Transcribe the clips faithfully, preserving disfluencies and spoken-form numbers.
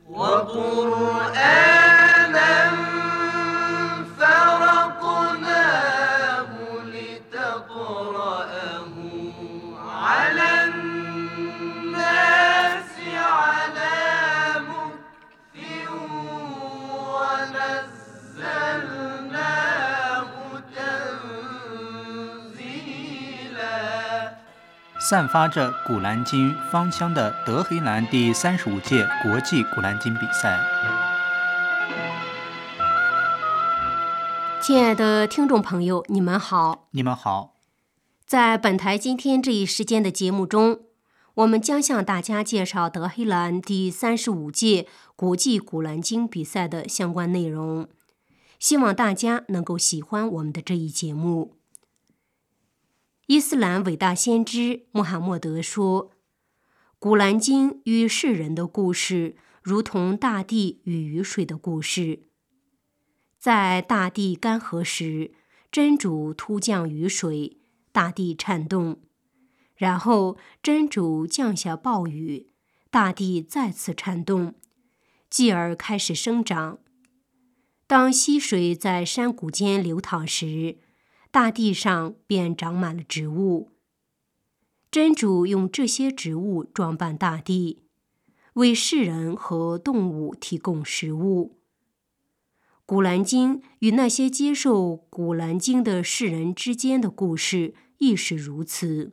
散发着古兰经芳香的德黑兰第三十五届国际古兰经比赛。 亲爱的听众朋友，你们好。 你们好。 在本台今天这一时间的节目中，我们将向大家介绍德黑兰第三十五届国际古兰经比赛的相关内容，希望大家能够喜欢我们的这一节目。伊斯兰伟大先知穆罕默德说，古兰经与世人的故事如同大地与雨水的故事。在大地干涸时，真主突降雨水，大地颤动，然后真主降下暴雨，大地再次颤动，继而开始生长。当溪水在山谷间流淌时，大地上便长满了植物。真主用这些植物装扮大地，为世人和动物提供食物。古兰经与那些接受古兰经的世人之间的故事亦是如此。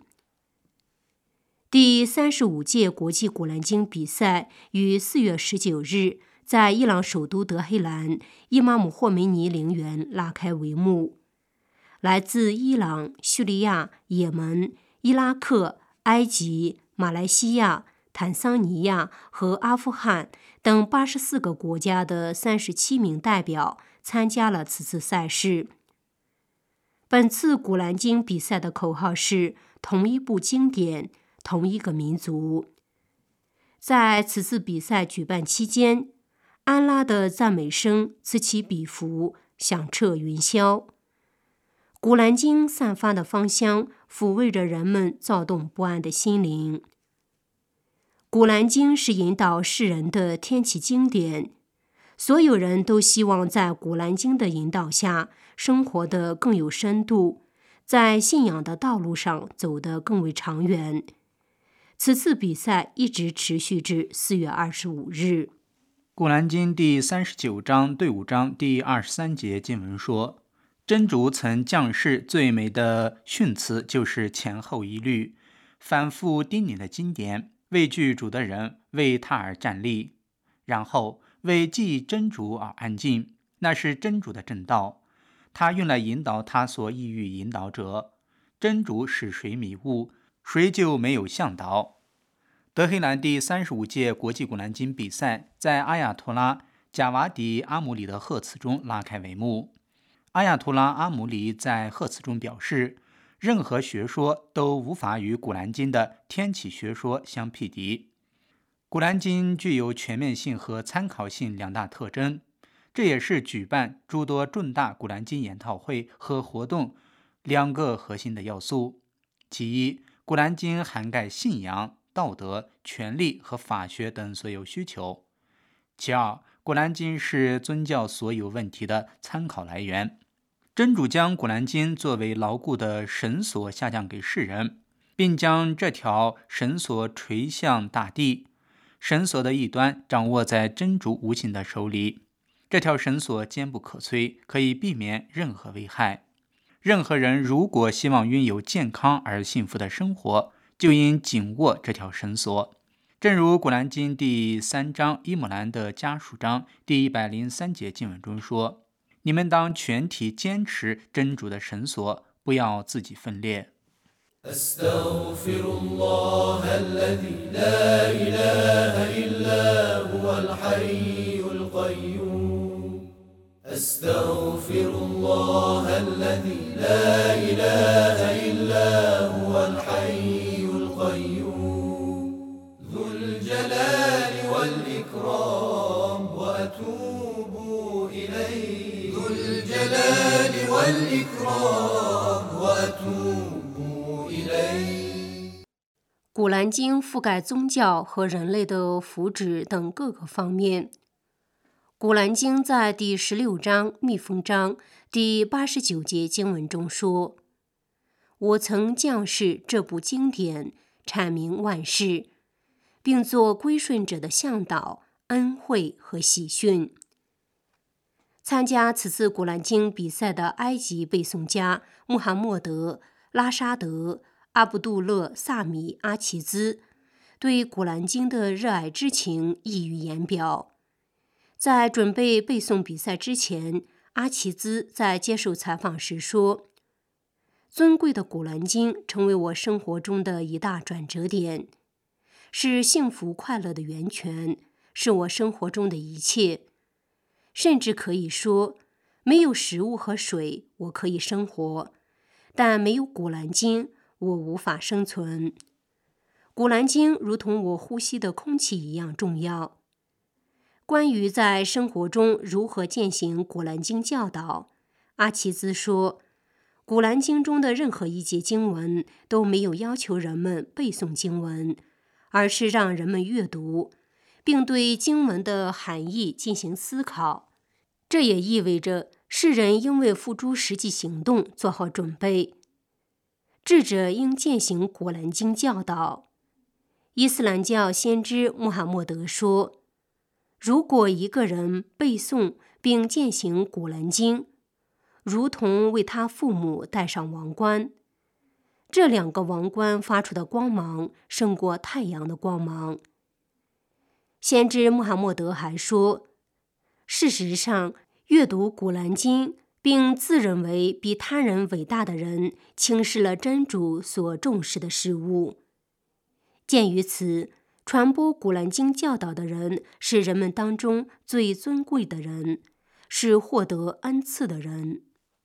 第三十五届国际古兰经比赛于四月十九日在伊朗首都德黑兰伊玛目霍梅尼陵园拉开帷幕。来自伊朗、叙利亚、也门、伊拉克、埃及、马来西亚、坦桑尼亚和阿富汗等八十四个国家的三十七名代表参加了此次赛事。本次古兰经比赛的口号是同一部经典，同一个民族。在此次比赛举办期间，安拉的赞美声此起彼伏，响彻云霄。古兰经散发的芳香抚慰着人们躁动不安的心灵。古兰经是引导世人的天启经典，所有人都希望在古兰经的引导下生活得更有深度，在信仰的道路上走得更为长远。此次比赛一直持续至四月二十五日。 古兰经第三十九章第五章第二十三节经文说，真主曾降世最美的训词就是前后一律，反复叮咛的经典，为惧主的人为他而站立，然后为记忆真主而安静，那是真主的正道，他用来引导他所意欲引导者。真主使谁迷雾，谁就没有向导。德黑兰第三十五届国际古兰经比赛在阿亚托拉贾瓦迪阿姆里的贺词中拉开帷幕。阿亚图拉阿姆里在贺词中表示，任何学说都无法与古兰经的天启学说相匹敌。古兰经具有全面性和参考性两大特征，这也是举办诸多重大古兰经研讨会和活动两个核心的要素。其一，古兰经涵盖信仰、道德、权利和法学等所有需求。其二，古兰经是宗教所有问题的参考来源。真主将古兰经作为牢固的绳索下降给世人，并将这条绳索垂向大地。绳索的一端掌握在真主无形的手里，这条绳索坚不可摧，可以避免任何危害。任何人如果希望拥有健康而幸福的生活，就应紧握这条绳索。正如古兰经第三章伊姆兰的家属章第一百零三节经文中说，你们当全体坚持真主的绳索，不要自己分裂。 古古兰经覆盖宗教和人类的福祉等各个方面。古兰经在第十六章密封章第八十九节经文中说：“我曾降示这部经典，阐明万事，并做归顺者的向导、恩惠和喜讯。”参加此次古兰经比赛的埃及背诵家穆罕默德·拉沙德·阿卜杜勒·萨米阿齐兹对古兰经的热爱之情溢于言表。在准备背诵比赛之前，阿齐兹在接受采访时说：“尊贵的古兰经成为我生活中的一大转折点，是幸福快乐的源泉，是我生活中的一切。甚至可以说，没有食物和水，我可以生活，但没有古兰经，我无法生存。古兰经如同我呼吸的空气一样重要。”关于在生活中如何践行古兰经教导，阿齐兹说，古兰经中的任何一节经文都没有要求人们背诵经文，而是让人们阅读，并对经文的含义进行思考。这也意味着世人应为付诸实际行动做好准备。智者应践行古兰经教导。伊斯兰教先知穆罕默德说，如果一个人背诵并践行古兰经，如同为他父母戴上王冠，这两个王冠发出的光芒胜过太阳的光芒。先知穆罕默德还说，事实上，阅读古兰经并自认为比他人伟大的人，轻视了真主所重视的事物。鉴于此，传播古兰经教导的人是人们当中最尊贵的人，是获得恩赐的人。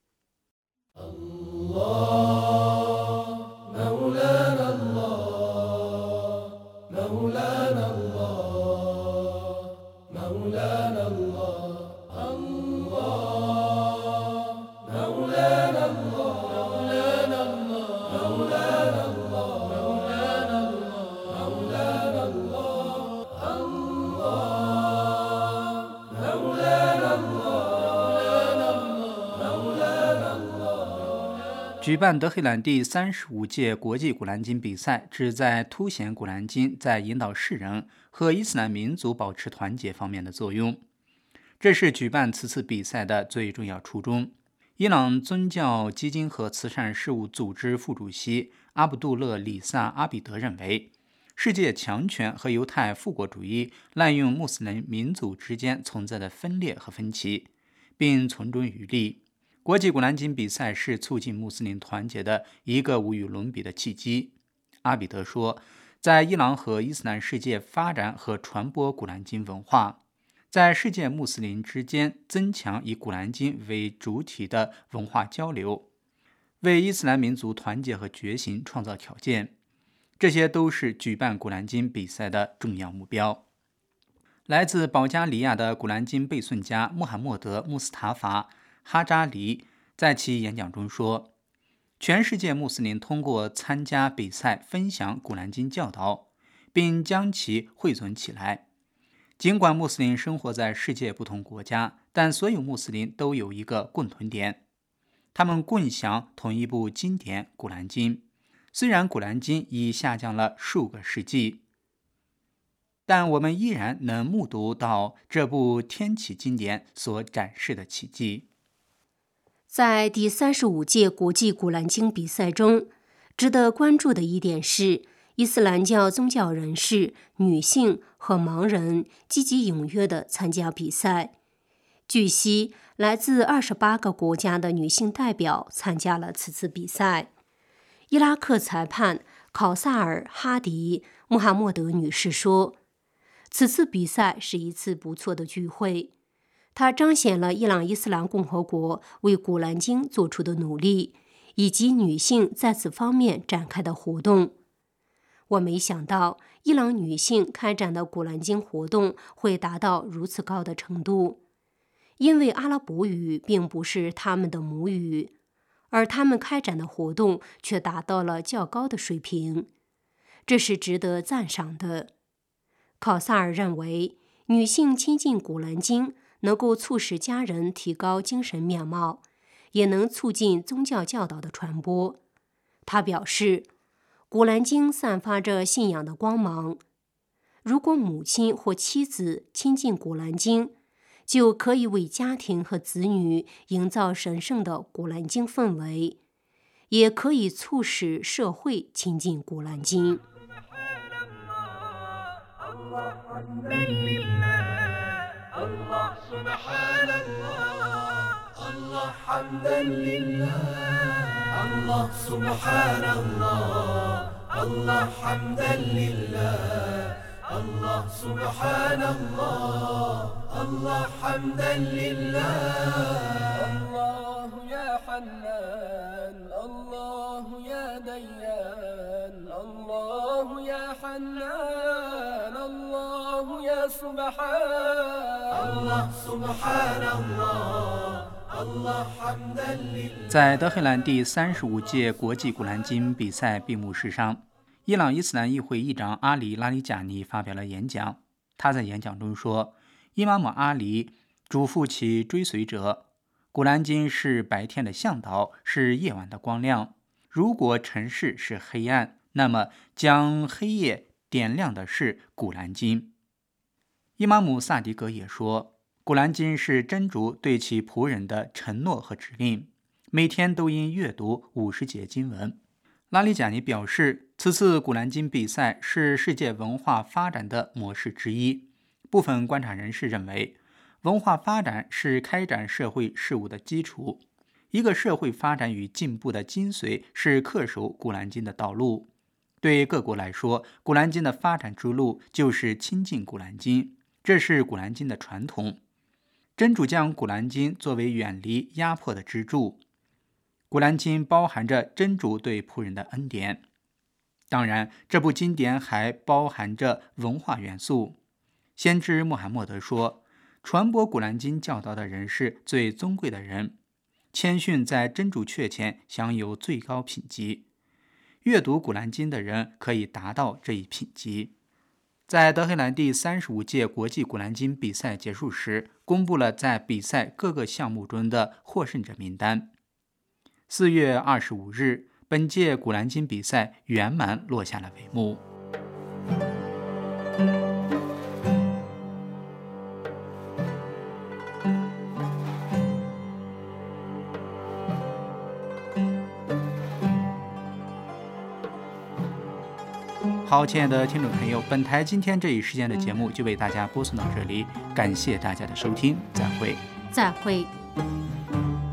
举办德黑兰第三十五届国际古兰经比赛，旨在凸显古兰经在引导世人和伊斯兰民族保持团结方面的作用。这是举办此次比赛的最重要初衷。伊朗宗教基金和慈善事务组织副主席阿卜杜勒·里萨·阿比德认为，世界强权和犹太复国主义滥用穆斯林民族之间存在的分裂和分歧，并存中于利。国际古兰经比赛是促进穆斯林团结的一个无与伦比的契机。阿比德说，在伊朗和伊斯兰世界发展和传播古兰经文化，在世界穆斯林之间增强以古兰经为主体的文化交流，为伊斯兰民族团结和觉醒创造条件。这些都是举办古兰经比赛的重要目标。来自保加利亚的古兰经背诵家穆罕默德·穆斯塔法·哈扎里在其演讲中说，全世界穆斯林通过参加比赛分享古兰经教导，并将其汇总起来。尽管穆斯林生活在世界不同国家，但所有穆斯林都有一个共同点，他们共享同一部经典古兰经。虽然古兰经已下降了数个世纪，但我们依然能目睹到这部天启经典所展示的奇迹。 在第三十五届国际古兰经比赛中，值得关注的一点是，伊斯兰教宗教人士、女性和盲人积极踊跃地参加比赛。据悉，来自二十八个国家的女性代表参加了此次比赛。伊拉克裁判考萨尔·哈迪·穆罕默德女士说，此次比赛是一次不错的聚会，它彰显了伊朗伊斯兰共和国为古兰经做出的努力，以及女性在此方面展开的活动。我没想到伊朗女性开展的古兰经活动会达到如此高的程度，因为阿拉伯语并不是他们的母语，而他们开展的活动却达到了较高的水平。 这是值得赞赏的。考萨尔认为，女性亲近古兰经能够促使家人提高精神面貌，也能促进宗教教导的传播。他表示，古兰经散发着信仰的光芒，如果母亲或妻子亲近古兰经，就可以为家庭和子女营造神圣的古兰经氛围，也可以促使社会亲近古兰经。 الله سبحان الله الله حمدا لله الله يا حنان الله يا ديان الله يا حنان الله يا سبحان الله سبحان الله الله حمدا لله。 在德黑兰第三十五届国际古兰经比赛闭幕式上，伊朗伊斯兰议会议长阿里·拉里贾尼发表了演讲。他在演讲中说，伊玛目阿里嘱咐其追随者，古兰经是白天的向导，是夜晚的光亮。如果尘世是黑暗，那么将黑夜点亮的是古兰经。伊玛目萨迪格也说，古兰经是真主对其仆人的承诺和指令，每天都应阅读五十节经文。拉里贾尼表示，此次古兰经比赛是世界文化发展的模式之一。部分观察人士认为，文化发展是开展社会事务的基础。一个社会发展与进步的精髓是恪守古兰经的道路。对各国来说，古兰经的发展之路就是亲近古兰经，这是古兰经的传统。真主将古兰经作为远离压迫的支柱。古兰经包含着真主对仆人的恩典，当然，这部经典还包含着文化元素。先知穆罕默德说，传播古兰经教导的人是最尊贵的人，谦逊在真主阙前享有最高品级。阅读古兰经的人可以达到这一品级。在德黑兰第三十五届国际古兰经比赛结束时，公布了在比赛各个项目中的获胜者名单。四月二十五日，本届古兰经比赛圆满落下了帷幕。好，亲爱的听众朋友，本台今天这一时间的节目就为大家播送到这里，感谢大家的收听，再会。 再会。